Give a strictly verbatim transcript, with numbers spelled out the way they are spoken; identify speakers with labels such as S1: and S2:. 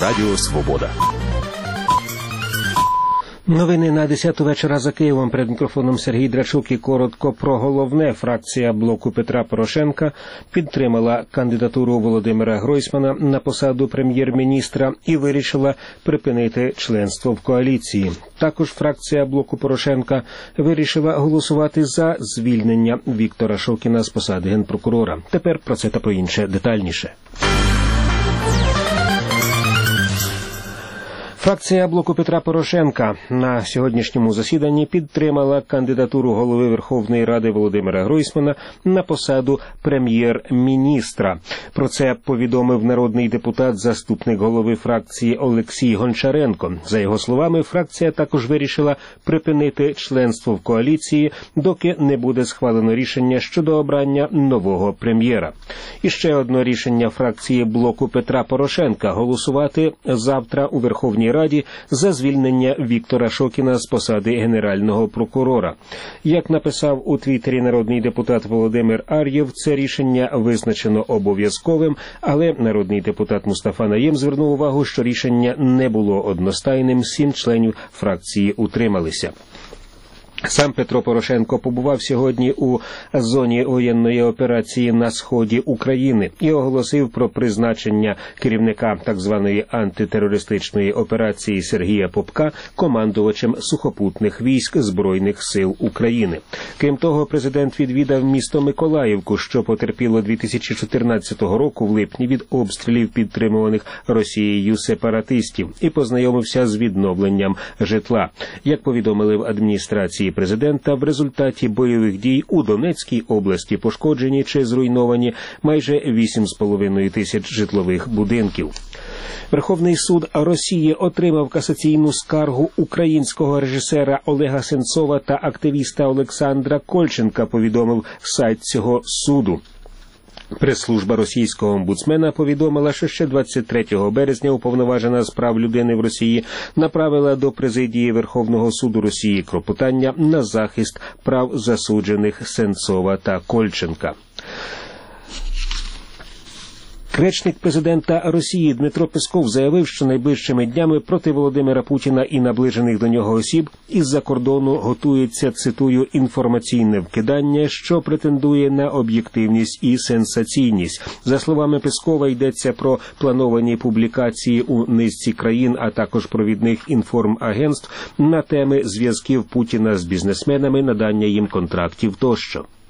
S1: Радіо Свобода.
S2: Новини на десяту вечора за Києвом. Перед мікрофоном Сергій Драчук і коротко про головне. Фракція блоку Петра Порошенка підтримала кандидатуру Володимира Гройсмана на посаду прем'єр-міністра і вирішила припинити членство в коаліції. Також фракція блоку Порошенка вирішила голосувати за звільнення Віктора Шокіна з посади генпрокурора. Тепер про це та про інше детальніше. Фракція блоку Петра Порошенка на сьогоднішньому засіданні підтримала кандидатуру голови Верховної Ради Володимира Гройсмана на посаду прем'єр-міністра. Про це повідомив народний депутат, заступник голови фракції Олексій Гончаренко. За його словами, фракція також вирішила припинити членство в коаліції, доки не буде схвалено рішення щодо обрання нового прем'єра. І ще одне рішення фракції блоку Петра Порошенка – голосувати завтра у Верховній Раді за звільнення Віктора Шокіна з посади генерального прокурора. Як написав у Твіттері народний депутат Володимир Ар'єв, це рішення визначено обов'язковим, але народний депутат Мустафа Найєм звернув увагу, що рішення не було одностайним, сім членів фракції утрималися. Сам Петро Порошенко побував сьогодні у зоні воєнної операції на сході України і оголосив про призначення керівника так званої антитерористичної операції Сергія Попка командувачем сухопутних військ Збройних сил України. Крім того, президент відвідав місто Миколаївку, що потерпіло дві тисячі чотирнадцятого року в липні від обстрілів підтримуваних Росією сепаратистів, і познайомився з відновленням житла. Як повідомили в адміністрації президента, в результаті бойових дій у Донецькій області пошкоджені чи зруйновані майже вісім з половиною тисяч житлових будинків. Верховний суд Росії отримав касаційну скаргу українського режисера Олега Сенцова та активіста Олександра Кольченка, повідомив сайт цього суду. Прес-служба російського омбудсмена повідомила, що ще двадцять третього березня уповноважена з прав людини в Росії направила до президії Верховного суду Росії клопотання на захист прав засуджених Сенцова та Кольченка. Речник президента Росії Дмитро Песков заявив, що найближчими днями проти Володимира Путіна і наближених до нього осіб із-за кордону готується, цитую, інформаційне вкидання, що претендує на об'єктивність і сенсаційність. За словами Пескова, йдеться про плановані публікації у низці країн, а також провідних інформагентств на теми зв'язків Путіна з бізнесменами, надання їм контрактів тощо.